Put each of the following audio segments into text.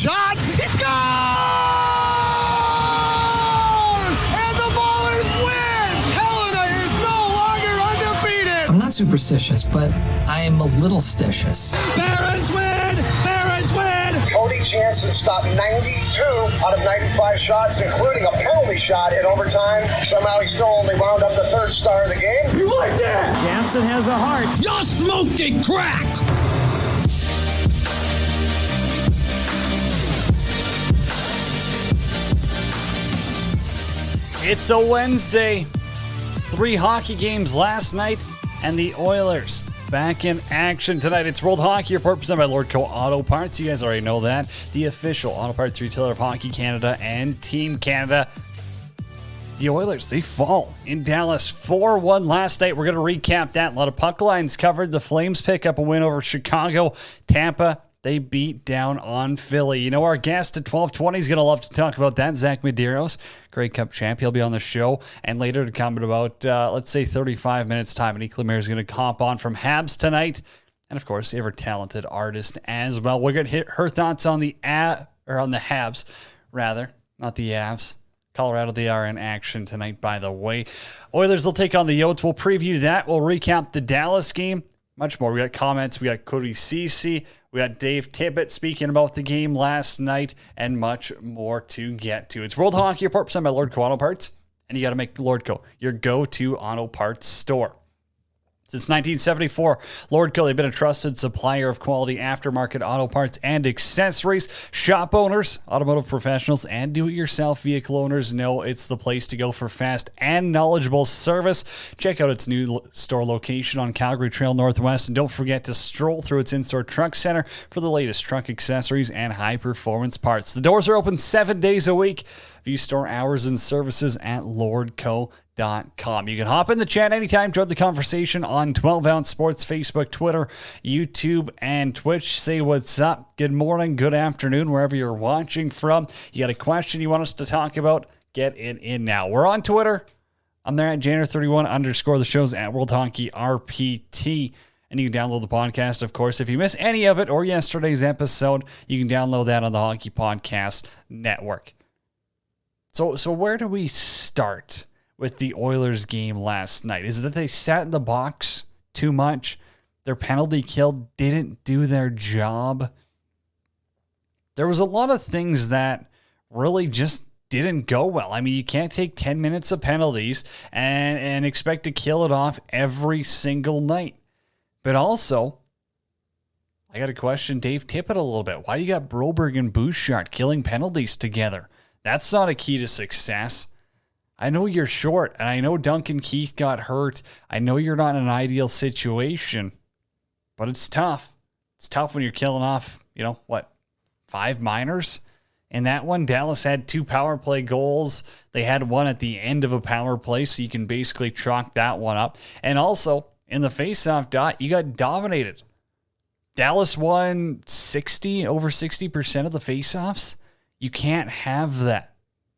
shot. He scores! And the Ballers win! Helena is no longer undefeated! I'm not superstitious, but I am a little stitious. Barons win! Barons win! Cody Jansen stopped 92 out of 95 shots, including a penalty shot in overtime. Somehow he still only wound up the third star of the game. You like that? Jansen has a heart. You're smoking crack! It's a Wednesday. 3 hockey games last night, and the Oilers back in action tonight. It's World Hockey Report presented by Lordco Auto Parts. You guys already know that. The official auto parts retailer of Hockey Canada and Team Canada. The Oilers, they fall in Dallas 4-1 last night. We're going to recap that. A lot of puck lines covered. The Flames pick up a win over Chicago. Tampa, they beat down on Philly. You know, our guest at 12:20 is going to love to talk about that. Zach Medeiros, Grey Cup champ. He'll be on the show. And later to come in about, let's say, 35 minutes time. And Lemaire is going to hop on from Habs tonight. And, of course, ever-talented artist as well. We're going to hit her thoughts on the Habs, rather, not the Avs. Colorado, they are in action tonight, by the way. Oilers will take on the Yotes. We'll preview that. We'll recap the Dallas game. Much more. We got comments. We got Cody Ceci. We got Dave Tippett speaking about the game last night, and much more to get to. It's World Hockey Report presented by Lordco Auto Parts, and you got to make Lordco your go-to auto parts store. Since 1974, Lordco, they've been a trusted supplier of quality aftermarket auto parts and accessories. Shop owners, automotive professionals, and do-it-yourself vehicle owners know it's the place to go for fast and knowledgeable service. Check out its new store location on Calgary Trail Northwest, and don't forget to stroll through its in-store truck center for the latest truck accessories and high-performance parts. The doors are open 7 days a week. View store hours and services at lordco.com. You can hop in the chat anytime. Join the conversation on 12 Ounce Sports, Facebook, Twitter, YouTube, and Twitch. Say what's up. Good morning, good afternoon, wherever you're watching from. You got a question you want us to talk about? Get it in now. We're on Twitter. I'm there at Janner31_ the show's at World Hockey RPT. And you can download the podcast, of course. If you miss any of it or yesterday's episode, you can download that on the Hockey Podcast Network. So where do we start with the Oilers game last night? Is it that they sat in the box too much? Their penalty kill didn't do their job? There was a lot of things that really just didn't go well. I mean, you can't take 10 minutes of penalties and expect to kill it off every single night. But also, I got to question Dave Tippett a little bit. Why do you got Broberg and Bouchard killing penalties together? That's not a key to success. I know you're short, and I know Duncan Keith got hurt. I know you're not in an ideal situation, but it's tough. It's tough when you're killing off, 5 minors? In that one, Dallas had 2 power play goals. They had one at the end of a power play, so you can basically chalk that one up. And also, in the faceoff dot, you got dominated. Dallas won over 60% of the faceoffs. You can't have that.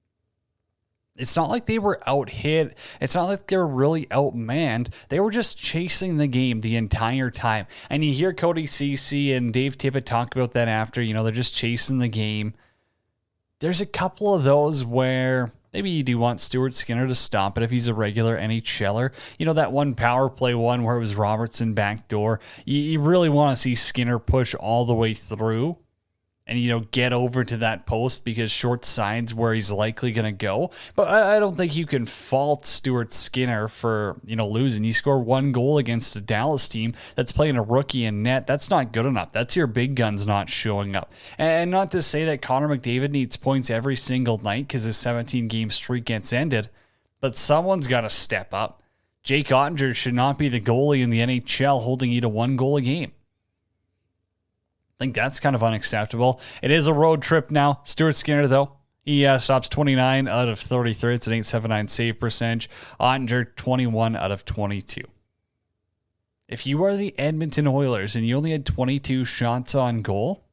It's not like they were out-hit. It's not like they were really outmanned. They were just chasing the game the entire time. And you hear Cody Ceci and Dave Tippett talk about that after. They're just chasing the game. There's a couple of those where maybe you do want Stuart Skinner to stop it if he's a regular NHLer. That one power play one where it was Robertson backdoor. You really want to see Skinner push all the way through and, get over to that post because short side's where he's likely going to go. But I don't think you can fault Stuart Skinner for, losing. You score 1 goal against a Dallas team that's playing a rookie in net. That's not good enough. That's your big guns not showing up. And not to say that Connor McDavid needs points every single night because his 17-game streak gets ended, but someone's got to step up. Jake Ottinger should not be the goalie in the NHL holding you to 1 goal a game. I think that's kind of unacceptable. It is a road trip now. Stuart Skinner, though, he stops 29 out of 33. It's an .879 save percentage. Ottinger, 21 out of 22. If you are the Edmonton Oilers and you only had 22 shots on goal,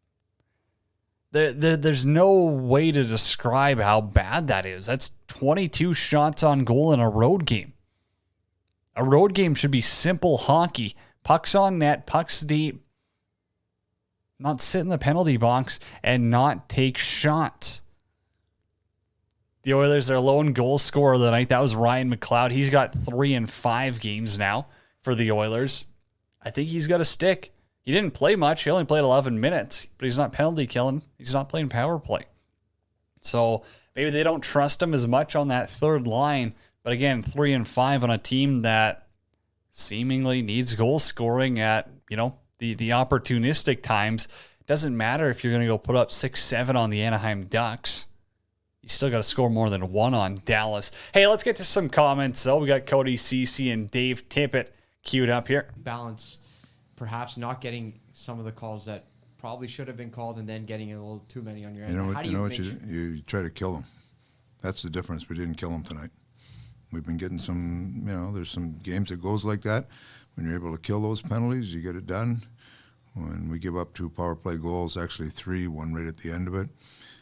there's no way to describe how bad that is. That's 22 shots on goal in a road game. A road game should be simple hockey. Pucks on net, pucks deep. not sit in the penalty box and not take shots. The Oilers, their lone goal scorer of the night, that was Ryan McLeod. He's got 3 in 5 games now for the Oilers. I think he's got a stick. He didn't play much. He only played 11 minutes, but he's not penalty killing. He's not playing power play. So maybe they don't trust him as much on that third line. But again, 3 and 5 on a team that seemingly needs goal scoring at, the opportunistic times. Doesn't matter if you're going to go put up 6-7 on the Anaheim Ducks. You still got to score more than 1 on Dallas. Hey, let's get to some comments, though. We got Cody Ceci and Dave Tippett queued up here. Balance, perhaps not getting some of the calls that probably should have been called and then getting a little too many on your end. You try to kill them. That's the difference. We didn't kill them tonight. We've been getting some, there's some games that goes like that. When you're able to kill those penalties, you get it done. When we give up 2 power play goals, actually 3, one right at the end of it,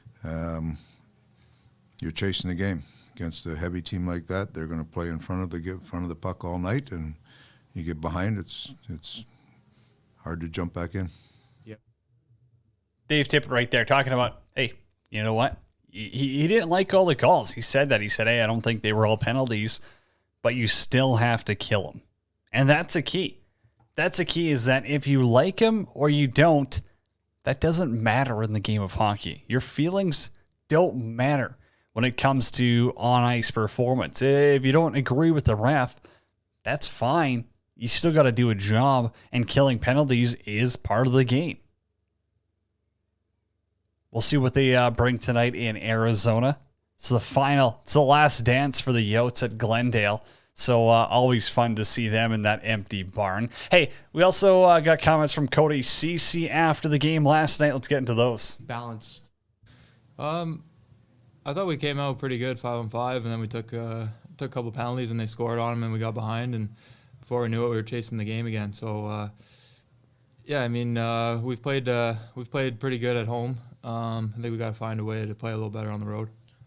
you're chasing the game. Against a heavy team like that, they're going to play in front of the puck all night, and you get behind, it's hard to jump back in. Yep. Dave Tippett right there talking about, hey, you know what? He didn't like all the calls. He said that. He said, hey, I don't think they were all penalties, but you still have to kill them. And that's a key. That's a key, is that if you like him or you don't, that doesn't matter in the game of hockey. Your feelings don't matter when it comes to on-ice performance. If you don't agree with the ref, that's fine. You still got to do a job, and killing penalties is part of the game. We'll see what they bring tonight in Arizona. It's the last dance for the Yotes at Glendale. So always fun to see them in that empty barn. Hey, we also got comments from Cody Ceci after the game last night. Let's get into those. Balance. I thought we came out pretty good, 5-on-5, and then we took a couple penalties and they scored on them and we got behind, and before we knew it, we were chasing the game again. So we've played pretty good at home. I think we got to find a way to play a little better on the road.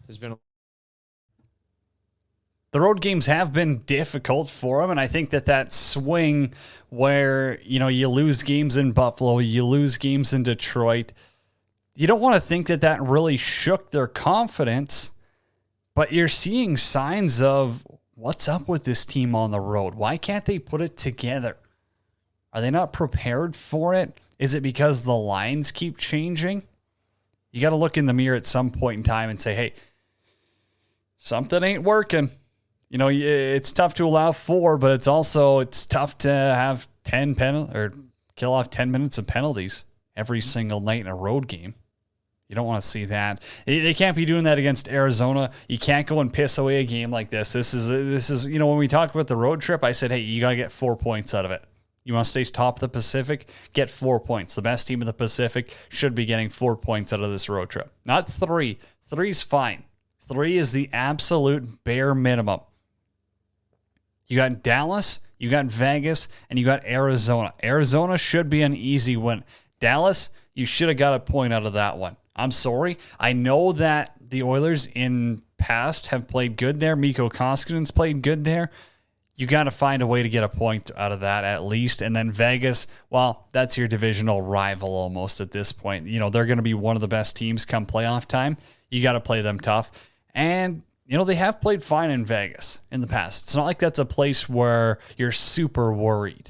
The road games have been difficult for them, and I think that swing where, you lose games in Buffalo, you lose games in Detroit, you don't want to think that really shook their confidence, but you're seeing signs of what's up with this team on the road. Why can't they put it together? Are they not prepared for it? Is it because the lines keep changing? You got to look in the mirror at some point in time and say, hey, something ain't working. It's tough to allow 4, but it's tough to have 10 or kill off 10 minutes of penalties every single night in a road game. You don't want to see that. They can't be doing that against Arizona. You can't go and piss away a game like this. This is when we talked about the road trip, I said, hey, you got to get 4 points out of it. You want to stay top of the Pacific? Get 4 points. The best team in the Pacific should be getting 4 points out of this road trip. Not 3. 3's fine. 3 is the absolute bare minimum. You got Dallas, you got Vegas, and you got Arizona. Arizona should be an easy win. Dallas, you should have got a point out of that one. I'm sorry. I know that the Oilers in past have played good there. Mikko Koskinen's played good there. You got to find a way to get a point out of that at least. And then Vegas, well, that's your divisional rival almost at this point. They're going to be one of the best teams come playoff time. You got to play them tough. And they have played fine in Vegas in the past. It's not like that's a place where you're super worried.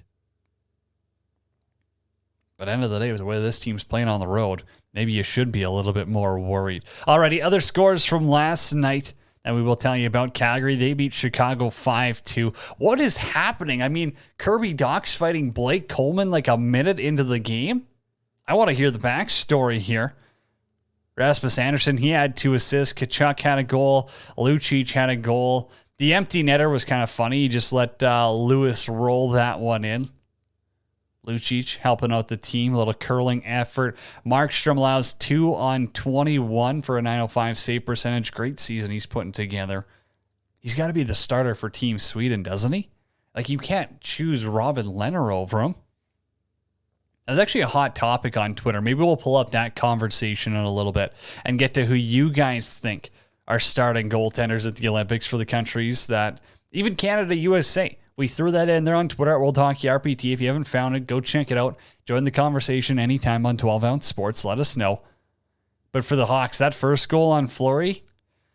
But end of the day, with the way this team's playing on the road, maybe you should be a little bit more worried. Alrighty, other scores from last night that we will tell you about. Calgary, they beat Chicago 5-2. What is happening? I mean, Kirby Dach's fighting Blake Coleman like a minute into the game. I want to hear the backstory here. Rasmus Andersson, he had 2 assists. Tkachuk had a goal. Lucic had a goal. The empty netter was kind of funny. He just let Lewis roll that one in. Lucic helping out the team. A little curling effort. Markstrom allows 2 on 21 for a .905 save percentage. Great season he's putting together. He's got to be the starter for Team Sweden, doesn't he? Like, you can't choose Robin Lehner over him. That was actually a hot topic on Twitter. Maybe we'll pull up that conversation in a little bit and get to who you guys think are starting goaltenders at the Olympics for the countries that, even Canada, USA, We threw that in there on Twitter at World Hockey RPT. If you haven't found it, go check it out. Join the conversation anytime on 12 Ounce Sports. Let us know. But for the Hawks, that first goal on Fleury,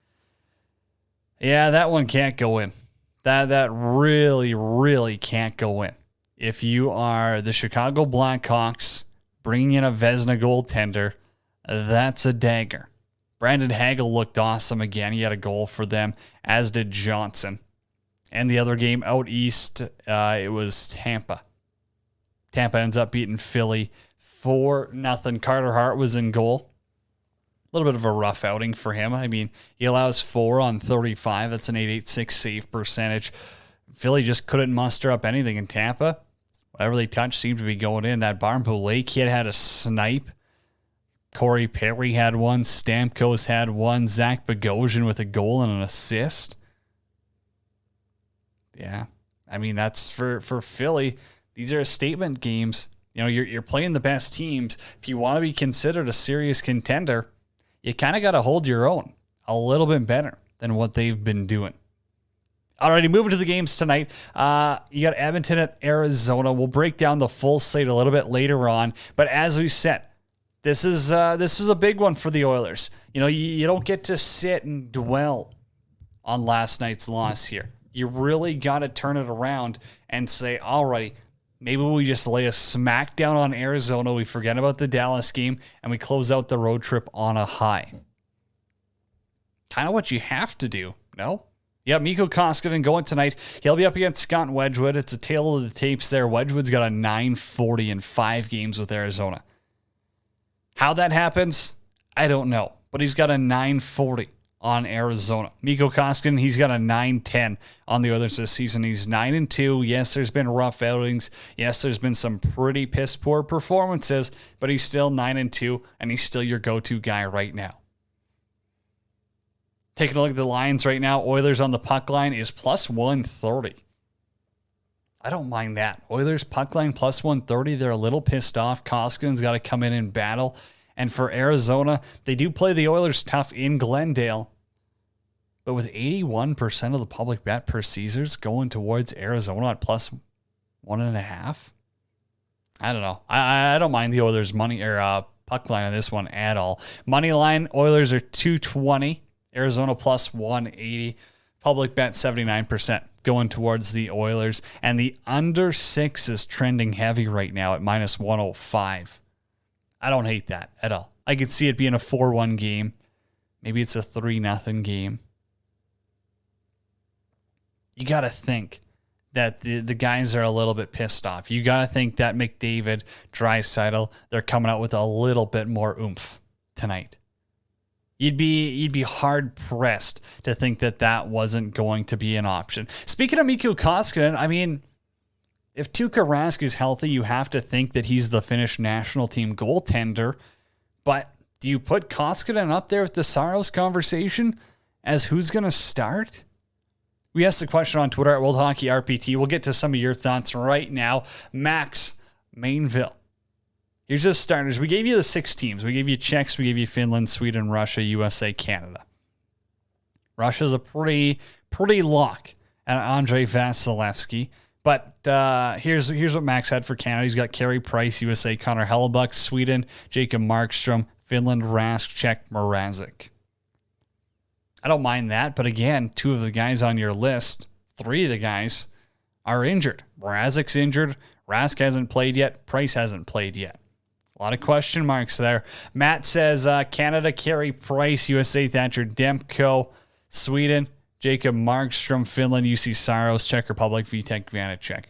yeah, that one can't go in. That really, really can't go in. If you are the Chicago Blackhawks bringing in a Vezina goaltender, that's a dagger. Brandon Hagel looked awesome again. He had a goal for them, as did Johnson. And the other game out east, it was Tampa. Tampa ends up beating Philly 4-0. Carter Hart was in goal. A little bit of a rough outing for him. I mean, he allows 4 on 35. That's an .886 save percentage. Philly just couldn't muster up anything in Tampa. Whatever they touched seemed to be going in. That Barnpool Lake kid had a snipe. Corey Perry had one. Stamkos had one. Zach Bogosian with a goal and an assist. Yeah. I mean, that's for Philly. These are statement games. You know, you're playing the best teams. If you want to be considered a serious contender, you kind of got to hold your own a little bit better than what they've been doing. Alrighty, moving to the games tonight. You got Edmonton at Arizona. We'll break down the full slate a little bit later on. But as we said, this is a big one for the Oilers. You know, you don't get to sit and dwell on last night's loss here. You really got to turn it around and say, alrighty, maybe we just lay a smack down on Arizona. We forget about the Dallas game, and we close out the road trip on a high. Kind of what you have to do, no? Yeah, Mikko Koskinen going tonight. He'll be up against Scott Wedgwood. It's a tale of the tapes there. Wedgwood's got a .940 in 5 games with Arizona. How that happens, I don't know. But he's got a .940 on Arizona. Mikko Koskinen, he's got a .910 on the Oilers this season. He's 9-2. Yes, there's been rough outings. Yes, there's been some pretty piss poor performances, but he's still 9-2, and he's still your go-to guy right now. Taking a look at the lines right now, Oilers on the puck line is plus 130. I don't mind that. Oilers puck line plus 130. They're a little pissed off. Koskinen's got to come in and battle. And for Arizona, they do play the Oilers tough in Glendale. But with 81% of the public bet per Caesars going towards Arizona at plus 1.5, I don't know. I don't mind the Oilers money or puck line on this one at all. Money line, Oilers are 220. Arizona plus 180. Public bet 79% going towards the Oilers. And the under 6 is trending heavy right now at minus 105. I don't hate that at all. I could see it being a 4-1 game. Maybe it's a 3-0 game. You got to think that the guys are a little bit pissed off. You got to think that McDavid, Draisaitl, they're coming out with a little bit more oomph tonight. You'd be hard pressed to think that wasn't going to be an option. Speaking of Mikko Koskinen, I mean, if Tuukka Rask is healthy, you have to think that he's the Finnish national team goaltender. But do you put Koskinen up there with the Saros conversation as who's going to start? We asked the question on Twitter at World Hockey RPT. We'll get to some of your thoughts right now. Max Mainville. Here's the starters. We gave you the 6 teams. We gave you Czechs. We gave you Finland, Sweden, Russia, USA, Canada. Russia's a pretty lock at Andrei Vasilevsky. But here's what Max had for Canada. He's got Carey Price, USA, Connor Hellebuyck, Sweden, Jacob Markstrom, Finland, Rask, Czech, Mrazek. I don't mind that, but again, 2 of the guys on your list, 3 of the guys are injured. Mrazek's injured. Rask hasn't played yet. Price hasn't played yet. A lot of question marks there. Matt says Canada, Carey Price, USA, Thatcher Demko, Sweden, Jacob Markstrom, Finland, UC Saros, Czech Republic, Vitek Vanacek.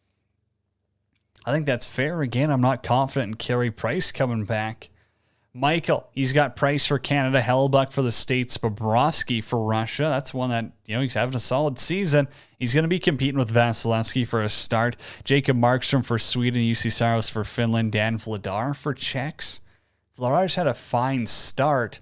I think that's fair. Again, I'm not confident in Carey Price coming back. Michael, he's got Price for Canada, Hellebuyck for the States, Bobrovsky for Russia. That's one that, he's having a solid season. He's going to be competing with Vasilevsky for a start. Jacob Markstrom for Sweden, UC Saros for Finland, Dan Vladar for Czechs. Vladar's had a fine start.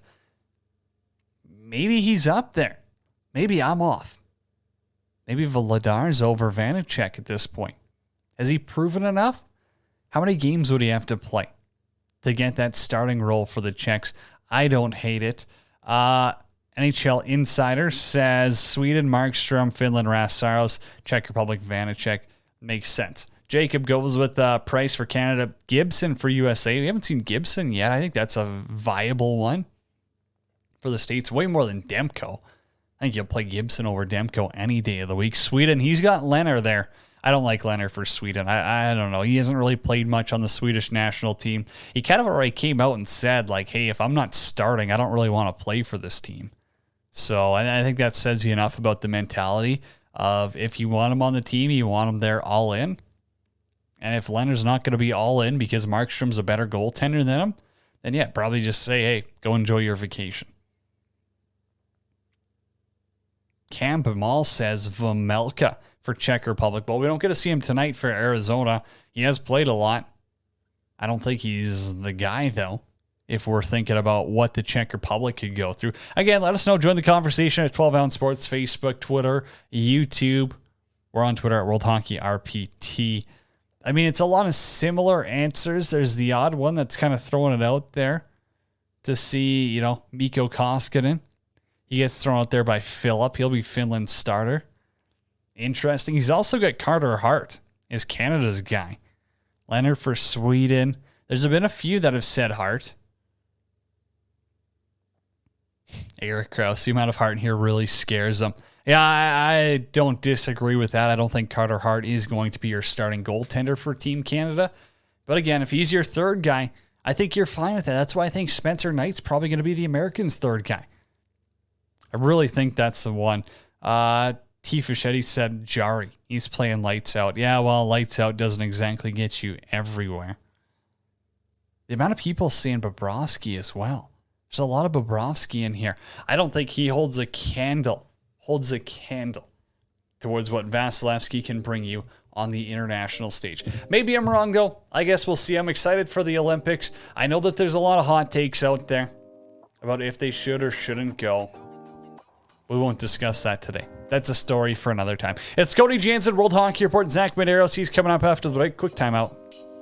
Maybe he's up there. Maybe I'm off. Maybe Vladar's over Vanacek at this point. Has he proven enough? How many games would he have to play to get that starting role for the Czechs? I don't hate it. And NHL Insider says Sweden, Markstrom, Finland, Rasaros, Czech Republic, Vanacek. Makes sense. Jacob goes with Price for Canada, Gibson for USA. We haven't seen Gibson yet. I think that's a viable one for the States. Way more than Demko. I think you'll play Gibson over Demko any day of the week. Sweden, he's got Leonard there. I don't like Leonard for Sweden. I don't know. He hasn't really played much on the Swedish national team. He kind of already came out and said, like, hey, if I'm not starting, I don't really want to play for this team. So I think that says you enough about the mentality of if you want him on the team, you want him there all in. And if Leonard's not going to be all in because Markstrom's a better goaltender than him, then yeah, probably just say, hey, go enjoy your vacation. Cam Bamal says Vejmelka for Czech Republic. But we don't get to see him tonight for Arizona. He has played a lot. I don't think he's the guy, though, if we're thinking about what the Czech Republic could go through. Again, let us know. Join the conversation at 12 Ounce Sports, Facebook, Twitter, YouTube. We're on Twitter at World Hockey RPT. I mean, it's a lot of similar answers. There's the odd one that's kind of throwing it out there to see, Mikko Koskinen. He gets thrown out there by Phillip. He'll be Finland's starter. Interesting. He's also got Carter Hart as Canada's guy. Leonard for Sweden. There's been a few that have said Hart. Eric Krause, the amount of Hart in here really scares him. Yeah, I don't disagree with that. I don't think Carter Hart is going to be your starting goaltender for Team Canada. But again, if he's your third guy, I think you're fine with that. That's why I think Spencer Knight's probably going to be the Americans' third guy. I really think that's the one. T. Fischetti said Jari. He's playing lights out. Yeah, well, lights out doesn't exactly get you everywhere. The amount of people saying Bobrovsky as well. There's a lot of Bobrovsky in here. I don't think he holds a candle towards what Vasilevsky can bring you on the international stage. Maybe I'm wrong, though. I guess we'll see. I'm excited for the Olympics. I know that there's a lot of hot takes out there about if they should or shouldn't go. We won't discuss that today. That's a story for another time. It's Cody Jansen, World Hockey Report. Zach Medeiros, he's coming up after the break. Quick timeout.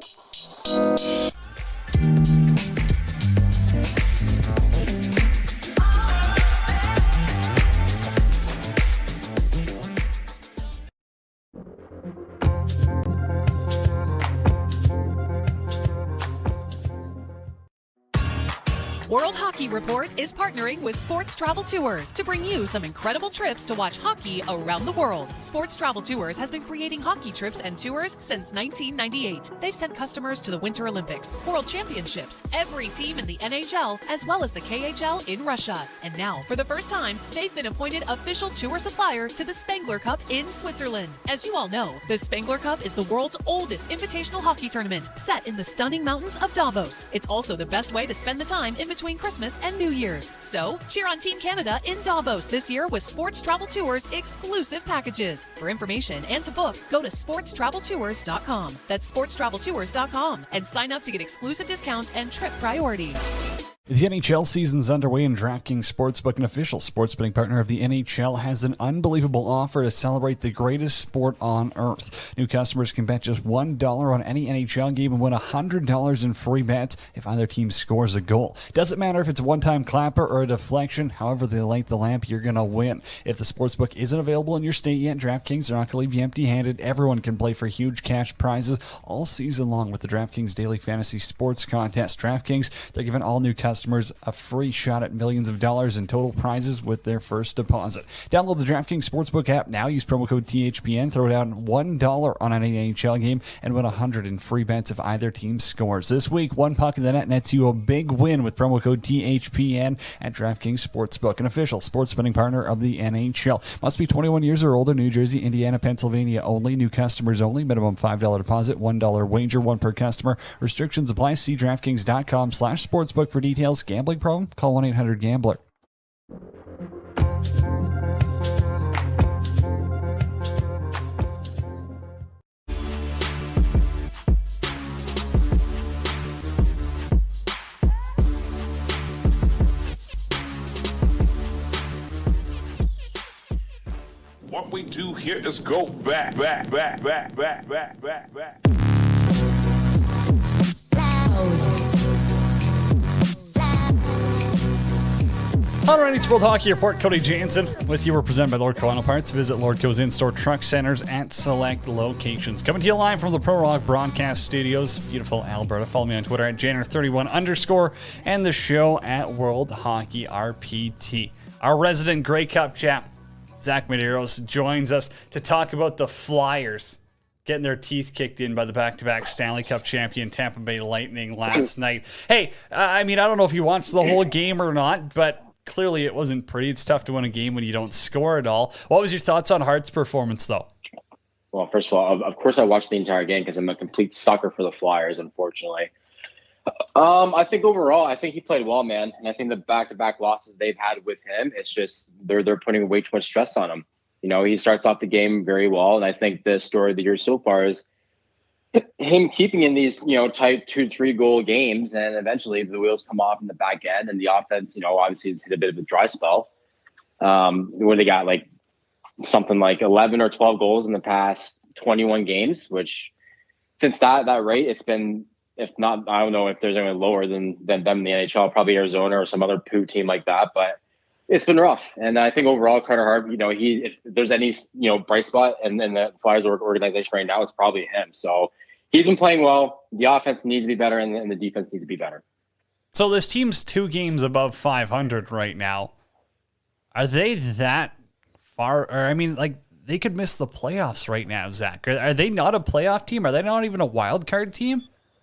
World Hockey Report is partnering with Sports Travel Tours to bring you some incredible trips to watch hockey around the world. Sports Travel Tours has been creating hockey trips and tours since 1998. They've sent customers to the Winter Olympics, World Championships, every team in the NHL, as well as the KHL in Russia. And now, for the first time, they've been appointed official tour supplier to the Spengler Cup in Switzerland. As you all know, the Spengler Cup is the world's oldest invitational hockey tournament, set in the stunning mountains of Davos. It's also the best way to spend the time in between Christmas and New Year's. So, cheer on Team Canada in Davos this year with Sports Travel Tours exclusive packages. For information and to book, go to sportstraveltours.com. That's sportstraveltours.com and sign up to get exclusive discounts and trip priority. The NHL season's underway, and DraftKings Sportsbook, an official sports betting partner of the NHL, has an unbelievable offer to celebrate the greatest sport on earth. New customers can bet just $1 on any NHL game and win $100 in free bets if either team scores a goal. Doesn't matter if it's a one-time clapper or a deflection, however they light the lamp, you're going to win. If the sportsbook isn't available in your state yet, DraftKings are not going to leave you empty-handed. Everyone can play for huge cash prizes all season long with the DraftKings Daily Fantasy Sports Contest. DraftKings, they're giving all new customers a free shot at millions of dollars in total prizes with their first deposit. Download the DraftKings Sportsbook app now. Use promo code THPN. Throw down $1 on any NHL game and win $100 in free bets if either team scores. This week, one puck in the net nets you a big win with promo code THPN at DraftKings Sportsbook, an official sports betting partner of the NHL. Must be 21 years or older. New Jersey, Indiana, Pennsylvania only. New customers only. Minimum $5 deposit, $1 wager, one per customer. Restrictions apply. See DraftKings.com/sportsbook for details. Gambling problem? Call 1-800-GAMBLER. What we do here is go back. All right, it's World Hockey Report. Cody Jansen with you. We're presented by Lordco Auto Parts. Visit Lordco's in-store truck centers at select locations. Coming to you live from the Pro Rock Broadcast Studios, beautiful Alberta. Follow me on Twitter at Janner31_ and the show at World Hockey RPT. Our resident Grey Cup chap, Zach Medeiros, joins us to talk about the Flyers getting their teeth kicked in by the back-to-back Stanley Cup champion Tampa Bay Lightning last night. Hey, I mean, I don't know if you watched the whole game or not, but clearly it wasn't pretty. It's tough to win a game when you don't score at all. What was your thoughts on Hart's performance, though? Well, first of all, of course I watched the entire game because I'm a complete sucker for the Flyers, unfortunately. I think overall, I think he played well, man. And I think the back-to-back losses they've had with him, it's just they're putting way too much stress on him. You know, he starts off the game very well, and I think the story of the year so far is him keeping in these, tight 2-3 goal games, and eventually the wheels come off in the back end, and the offense, obviously has hit a bit of a dry spell, where they got like something like 11 or 12 goals in the past 21 games, which since that rate, it's been, if not, I don't know if there's anyone lower than them in the NHL, probably Arizona or some other poo team like that, but it's been rough. And I think overall, Carter Hart, if there's any, bright spot in the Flyers organization right now, it's probably him. So he's been playing well. The offense needs to be better, and the defense needs to be better. So this team's 2 games above 500 right now. Are they that far? Or, I mean, like, they could miss the playoffs right now, Zach. Are they not a playoff team? Are they not even a wild card team?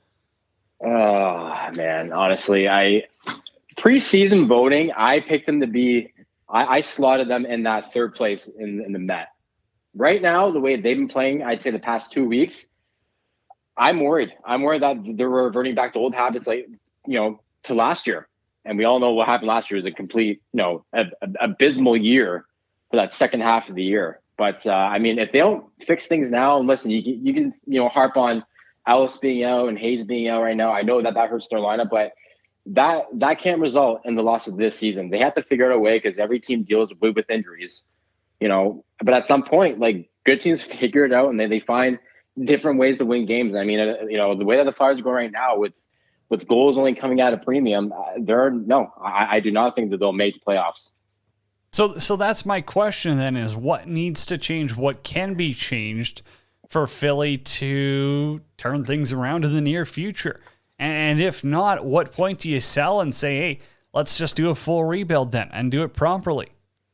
Oh, man. Honestly, preseason voting, I picked them to be, I slotted them in that third place in the Met. Right now, the way they've been playing, I'd say the past 2 weeks, I'm worried. I'm worried that they're reverting back to old habits, like, to last year. And we all know what happened last year was a complete, abysmal year for that second half of the year. But, I mean, if they don't fix things now, and listen, you can harp on Ellis being out and Hayes being out right now. I know that hurts their lineup, but that can't result in the loss of this season. They have to figure out a way, because every team deals with injuries, but at some point, like, good teams figure it out and they find different ways to win games. I mean, the way that the Flyers are going right now with goals only coming at a premium, I do not think that they'll make the playoffs. So that's my question then, is what needs to change? What can be changed for Philly to turn things around in the near future? And if not, what point do you sell and say, hey, let's just do a full rebuild then and do it properly?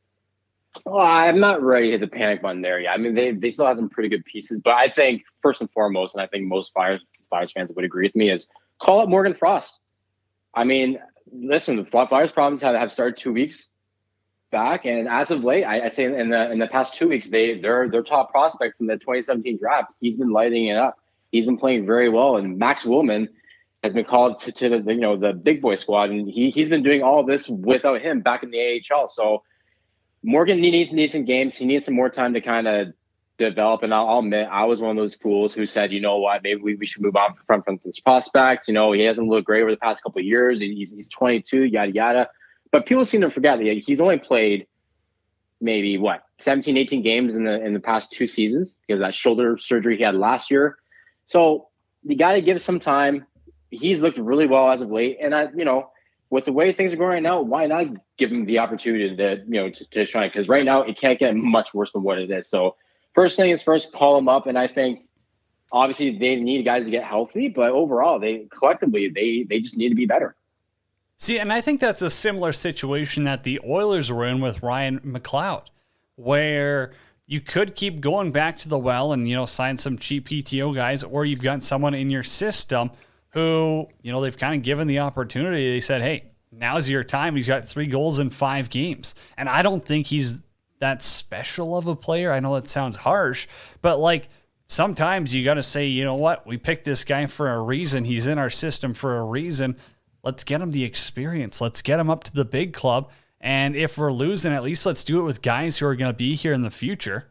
Well, I'm not ready to hit the panic button there yet. I mean, they still have some pretty good pieces, but I think first and foremost, and I think most Flyers fans would agree with me, is call up Morgan Frost. I mean, listen, the Flyers problems have started 2 weeks back, and as of late, I'd say in the past 2 weeks, their top prospect from the 2017 draft, he's been lighting it up. He's been playing very well, and Max Willman has been called to the big boy squad, and he's been doing all of this without him back in the AHL. So Morgan needs some games. He needs some more time to kind of develop. And I'll admit, I was one of those fools who said, you know what, maybe we should move on from this prospect. He hasn't looked great over the past couple of years. He's 22, yada yada. But people seem to forget that he's only played maybe 17, 18 games in the past 2 seasons because of that shoulder surgery he had last year. So you got to give some time. He's looked really well as of late, and with the way things are going right now, why not give him the opportunity to shine? Because right now it can't get much worse than what it is. So first thing is first, call him up, and I think obviously they need guys to get healthy, but overall they collectively just need to be better. See, and I think that's a similar situation that the Oilers were in with Ryan McLeod, where you could keep going back to the well and sign some cheap PTO guys, or you've got someone in your system who, they've kind of given the opportunity. They said, hey, now's your time. He's got 3 goals in 5 games. And I don't think he's that special of a player. I know that sounds harsh, but sometimes you got to say, you know what? We picked this guy for a reason. He's in our system for a reason. Let's get him the experience. Let's get him up to the big club. And if we're losing, at least let's do it with guys who are going to be here in the future.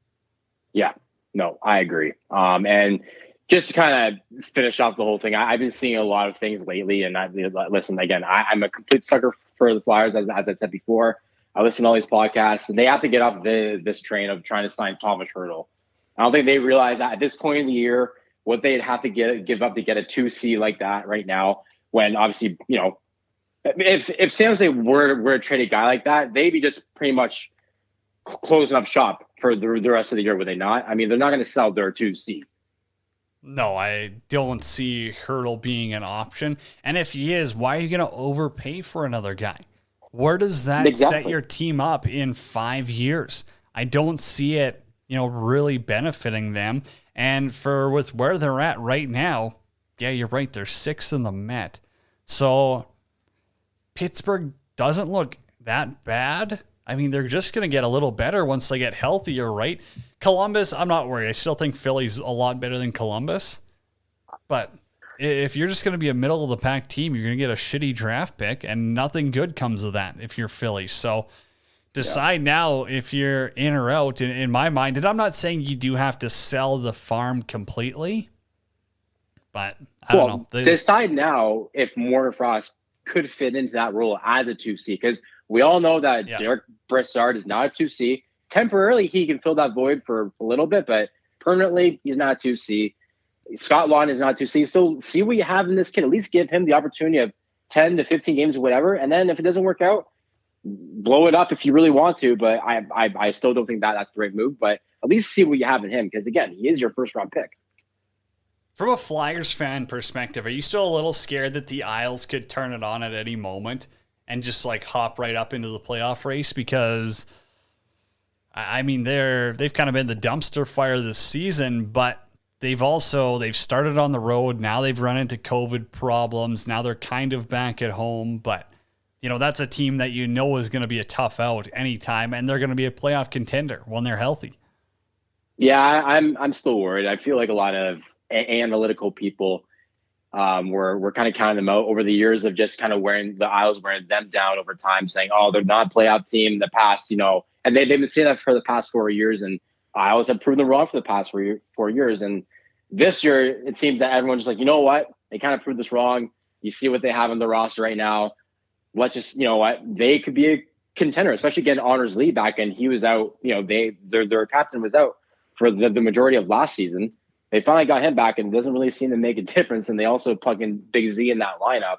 Yeah, no, I agree. And just to kind of finish off the whole thing, I've been seeing a lot of things lately, and listen, again, I'm a complete sucker for the Flyers, as I said before. I listen to all these podcasts, and they have to get off this train of trying to sign Thomas Hertl. I don't think they realize that at this point in the year what they'd have to give up to get a 2C like that right now, when obviously, if San Jose were to trade a guy like that, they'd be just pretty much closing up shop for the rest of the year, would they not? I mean, they're not going to sell their 2C. No, I don't see Hurdle being an option. And if he is, why are you going to overpay for another guy? Where does that set your team up in 5 years? I don't see it, really benefiting them. And with where they're at right now, yeah, you're right. They're 6th in the Met. So Pittsburgh doesn't look that bad. I mean, they're just going to get a little better once they get healthier, right? Columbus, I'm not worried. I still think Philly's a lot better than Columbus. But if you're just going to be a middle-of-the-pack team, you're going to get a shitty draft pick, and nothing good comes of that if you're Philly. So decide now if you're in or out, in my mind. And I'm not saying you do have to sell the farm completely, but I don't know. Decide now if Morgan Frost could fit into that role as a 2C, because we all know that Derek Brassard is not a 2C. Temporarily, he can fill that void for a little bit, but permanently, he's not a 2C. Scott Lawn is not 2C. So see what you have in this kid. At least give him the opportunity of 10 to 15 games or whatever. And then if it doesn't work out, blow it up if you really want to. But I still don't think that's the right move. But at least see what you have in him, because, again, he is your first-round pick. From a Flyers fan perspective, are you still a little scared that the Isles could turn it on at any moment and just hop right up into the playoff race? Because, I mean, they've kind of been the dumpster fire this season, but they've started on the road. Now they've run into COVID problems. Now they're kind of back at home, but that's a team that is going to be a tough out anytime, and they're going to be a playoff contender when they're healthy. Yeah, I'm still worried. I feel like a lot of analytical people were kind of counting them out over the years of just kind of wearing them down over time, saying, oh, they're not a playoff team in the past, and they've been saying that for the past 4 years, and Isles have proven them wrong for the past 4 years. And this year, it seems that everyone's just like, you know what? They kind of proved this wrong. You see what they have on the roster right now. Let's just, they could be a contender, especially getting Honors Lee back, and he was out, their captain was out for the majority of last season. They finally got him back, and it doesn't really seem to make a difference. And they also plug in Big Z in that lineup.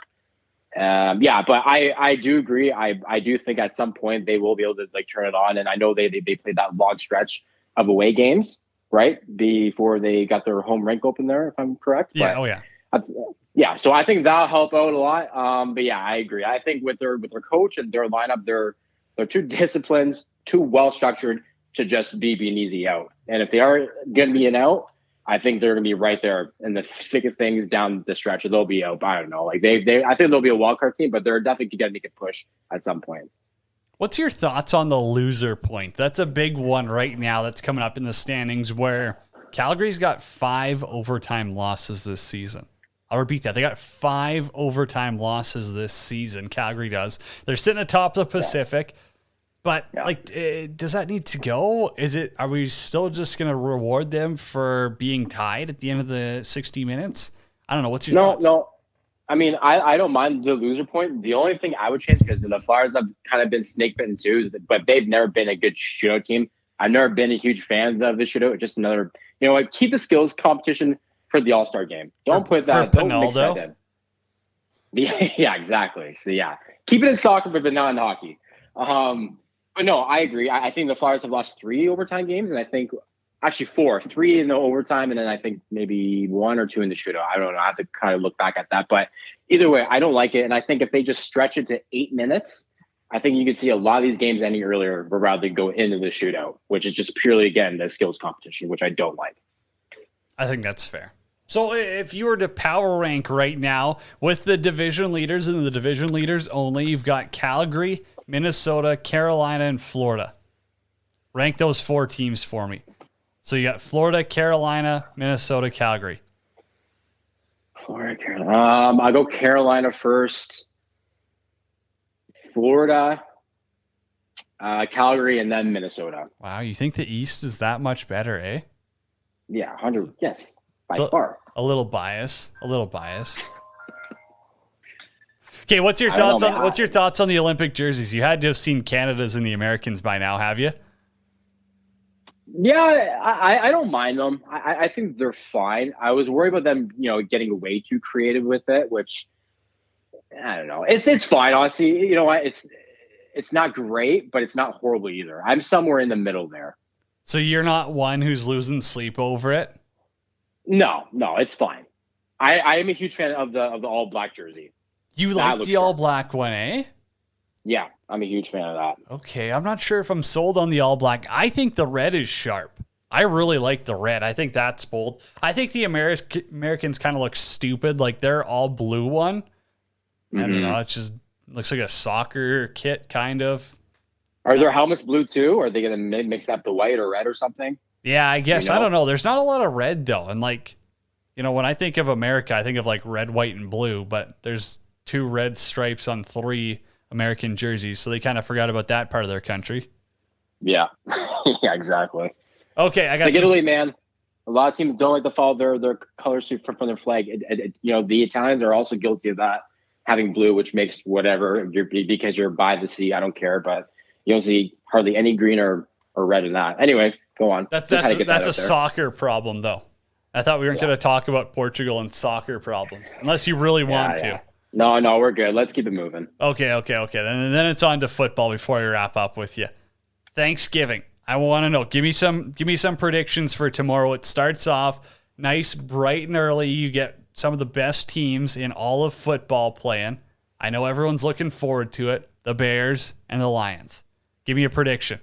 But I do agree. I do think at some point they will be able to turn it on. And I know they played that long stretch of away games, right, before they got their home rink open there, if I'm correct. Yeah. But, so I think that'll help out a lot. But yeah, I agree. I think with their coach and their lineup, they're too disciplined, too well structured to just be an easy out. And if they are going to be an out, I think they're going to be right there in the thick of things down the stretch. Or they'll be out. I don't know. I think they'll be a wildcard team, but they're definitely going to make a push at some point. What's your thoughts on the loser point? That's a big one right now that's coming up in the standings, where Calgary's got 5 overtime losses this season. I'll repeat that. They got 5 overtime losses this season. Calgary does. They're sitting atop the Pacific. But does that need to go? Are we still just going to reward them for being tied at the end of the 60 minutes? I don't know. What's your thoughts? No. I mean, I don't mind the loser point. The only thing I would change, because the Flyers have kind of been snake bitten too, but they've never been a good shootout team. I've never been a huge fan of the shootout. Just another, keep the skills competition for the All-Star game. Don't put that. For Pinaldo? Yeah, exactly. So yeah, keep it in soccer, but not in hockey. But no, I agree. I think the Flyers have lost 3 overtime games, and I think actually 4, 3 in the overtime, and then I think maybe 1 or 2 in the shootout. I don't know. I have to kind of look back at that. But either way, I don't like it. And I think if they just stretch it to 8 minutes, I think you could see a lot of these games ending earlier, but rather go into the shootout, which is just purely, again, the skills competition, which I don't like. I think that's fair. So if you were to power rank right now with the division leaders and the division leaders only, you've got Calgary, Minnesota, Carolina, and Florida. Rank those 4 teams for me. So you got Florida, Carolina, Minnesota, Calgary. Florida, Carolina. I'll go Carolina first. Florida, Calgary, and then Minnesota. Wow, you think the East is that much better, eh? Yeah, 100. Yes, by far. A little bias. Okay, what's your thoughts on the Olympic jerseys? You had to have seen Canada's and the Americans by now, have you? Yeah, I don't mind them. I think they're fine. I was worried about them, getting way too creative with it, which I don't know. It's fine, honestly. You know what? It's not great, but it's not horrible either. I'm somewhere in the middle there. So you're not one who's losing sleep over it? No, it's fine. I am a huge fan of the all black jersey. You like the all black one, eh? Yeah, I'm a huge fan of that. Okay, I'm not sure if I'm sold on the all black. I think the red is sharp. I really like the red. I think that's bold. I think the Americans kind of look stupid, like their all blue one. I don't know. It just looks like a soccer kit, kind of. Are their helmets blue too? Or are they going to mix up the white or red or something? Yeah, I guess. I don't know. There's not a lot of red, though. And, like, you know, when I think of America, I think of, like, red, white, and blue. But there's 2 red stripes on 3 American jerseys. So they kind of forgot about that part of their country. Yeah. Yeah, exactly. Okay, I got like Italy, man. A lot of teams don't like to follow their colors from their flag. You know, the Italians are also guilty of that, having blue, which makes whatever, because you're by the sea. I don't care. But you don't see hardly any green or red in that. Anyway, go on. That's a soccer problem, though. I thought we weren't going to talk about Portugal and soccer problems, unless you really want to. No, we're good. Let's keep it moving. Okay. Then it's on to football before I wrap up with you. Thanksgiving. I want to know. Give me some predictions for tomorrow. It starts off nice, bright and early. You get some of the best teams in all of football playing. I know everyone's looking forward to it. The Bears and the Lions. Give me a prediction.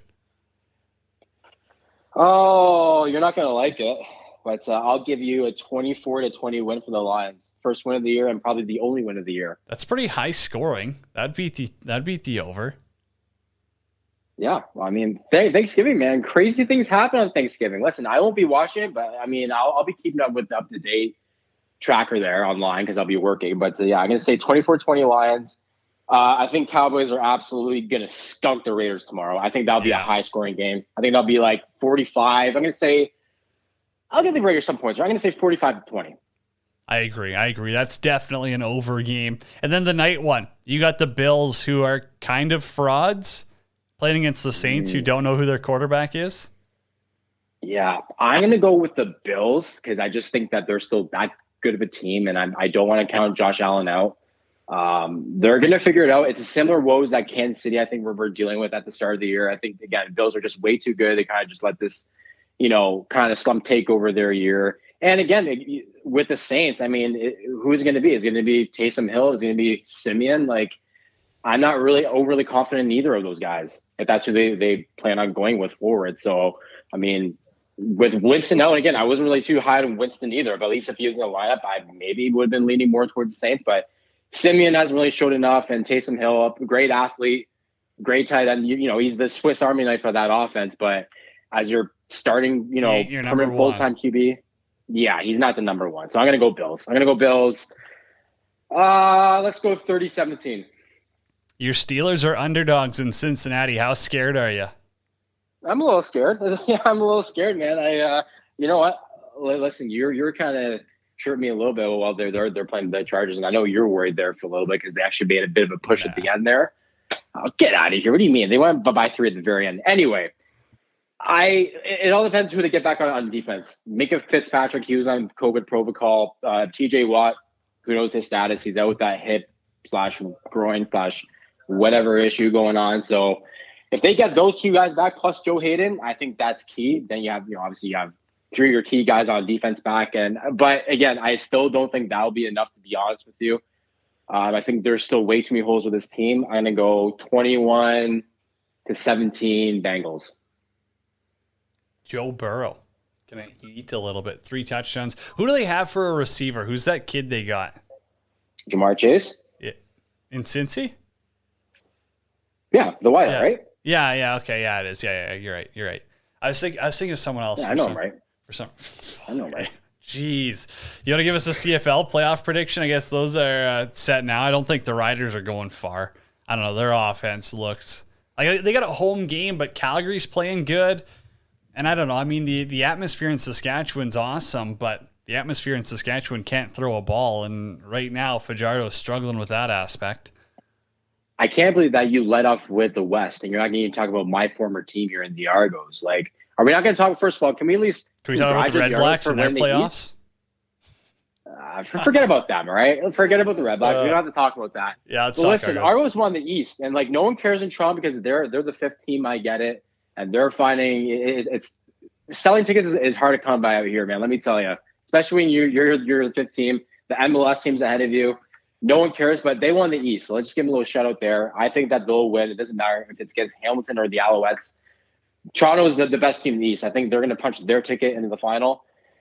Oh, you're not going to like it, but I'll give you a 24-20 win for the Lions. First win of the year and probably the only win of the year. That's pretty high scoring. That'd beat the over. Yeah, well, I mean, Thanksgiving, man, crazy things happen on Thanksgiving. Listen, I won't be watching it, but I mean, I'll be keeping up with the up-to-date tracker there online because I'll be working. But yeah, I'm going to say 24-20 Lions. I think Cowboys are absolutely going to skunk the Raiders tomorrow. I think that'll be a high-scoring game. I think that'll be like 45. I'm going to say I'll give the Raiders some points. I'm going to say 45-20. I agree. That's definitely an over game. And then the night one, you got the Bills, who are kind of frauds, playing against the Saints, who don't know who their quarterback is. Yeah, I'm going to go with the Bills because I just think that they're still that good of a team, and I don't want to count Josh Allen out. They're going to figure it out. It's a similar woes that Kansas City, I think, we're dealing with at the start of the year. I think, again, Bills are just way too good. They kind of just let this, kind of slump take over their year. And again, with the Saints, I mean, who's it going to be? Is it going to be Taysom Hill? Is it going to be Simeon? Like, I'm not really overly confident in either of those guys, if that's who they plan on going with forward. So, I mean, with Winston out, again, I wasn't really too high on Winston either, but at least if he was in the lineup, I maybe would have been leaning more towards the Saints. But Simeon hasn't really showed enough, and Taysom Hill, great athlete, great tight end. He's the Swiss Army knife of that offense. But as you're starting, you're permanent full-time QB, yeah, he's not the number one. So I'm going to go Bills. Let's go 30-17. Your Steelers are underdogs in Cincinnati. How scared are you? I'm a little scared. Yeah, I'm a little scared, man. You know what? Listen, you're kind of chirping me a little bit while they're playing the Chargers, and I know you're worried there for a little bit because they actually made a bit of a push at the end there. Oh, get out of here! What do you mean? They went by 3 at the very end. Anyway, it all depends who they get back on defense. Minka Fitzpatrick, he was on COVID protocol. T.J. Watt, who knows his status? He's out with that hip/groin/whatever issue going on. So if they get those 2 guys back plus Joe Hayden, I think that's key. Then you have, obviously you have 3 of your key guys on defense back. But again, I still don't think that'll be enough, to be honest with you. I think there's still way too many holes with this team. I'm going to go 21-17 Bengals. Joe Burrow gonna eat a little bit. 3 touchdowns. Who do they have for a receiver? Who's that kid they got? Jamar Chase. Yeah. In Cincy? Yeah, the white, right? Yeah. Okay, yeah, it is. Yeah. You're right. I was thinking of someone else. Yeah, I know, right? I know, right? Jeez, you want to give us a CFL playoff prediction? I guess those are set now. I don't think the Riders are going far. I don't know. Their offense looks like they got a home game, but Calgary's playing good. And I don't know. I mean, the atmosphere in Saskatchewan's awesome, but the atmosphere in Saskatchewan can't throw a ball. And right now, Fajardo's struggling with that aspect. I can't believe that you let off with the West, and you're not going to talk about my former team here in the Argos. Like, are we not going to talk? First of all, can we talk about the Red Blacks and their playoffs? Forget about them, all right? Forget about the Red Blacks. We don't have to talk about that. Yeah, it's but listen, Argos won the East, and like no one cares in Toronto because they're the 5th team. I get it, and they're finding it's selling tickets is hard to come by out here, man. Let me tell you, especially when you're the 5th team, the MLS team's ahead of you. No one cares, but they won the East, so let's just give them a little shout out there. I think that they'll win. It doesn't matter if it's against Hamilton or the Alouettes. Toronto is the best team in the East. I think they're going to punch their ticket into the final.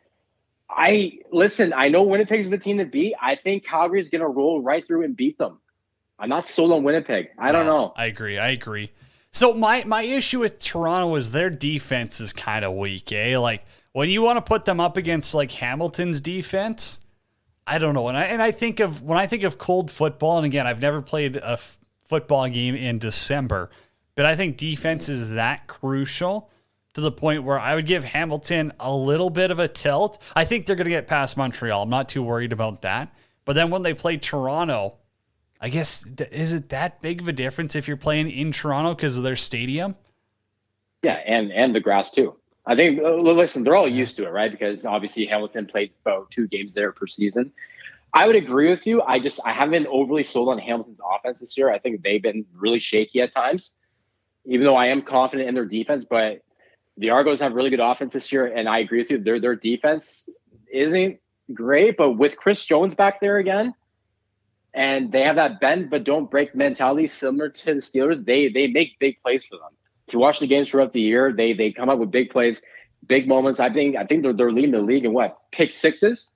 I know Winnipeg's the team to beat. I think Calgary's going to roll right through and beat them. I'm not sold on Winnipeg. I don't know. I agree. So my issue with Toronto is their defense is kind of weak, eh? Like when you want to put them up against like Hamilton's defense, I don't know. And I think of when I think of cold football, and again, I've never played a football game in December, but I think defense is that crucial to the point where I would give Hamilton a little bit of a tilt. I think they're going to get past Montreal. I'm not too worried about that. But then when they play Toronto, I guess, is it that big of a difference if you're playing in Toronto because of their stadium? Yeah, and the grass too. I think, listen, they're all used to it, right? Because obviously Hamilton played about 2 games there per season. I would agree with you. I haven't been overly sold on Hamilton's offense this year. I think they've been really shaky at times, even though I am confident in their defense. But the Argos have really good offense this year, and I agree with you. Their defense isn't great, but with Chris Jones back there again, and they have that bend but don't break mentality similar to the Steelers, they make big plays for them. If you watch the games throughout the year, they come up with big plays, big moments. I think they're leading the league in pick sixes.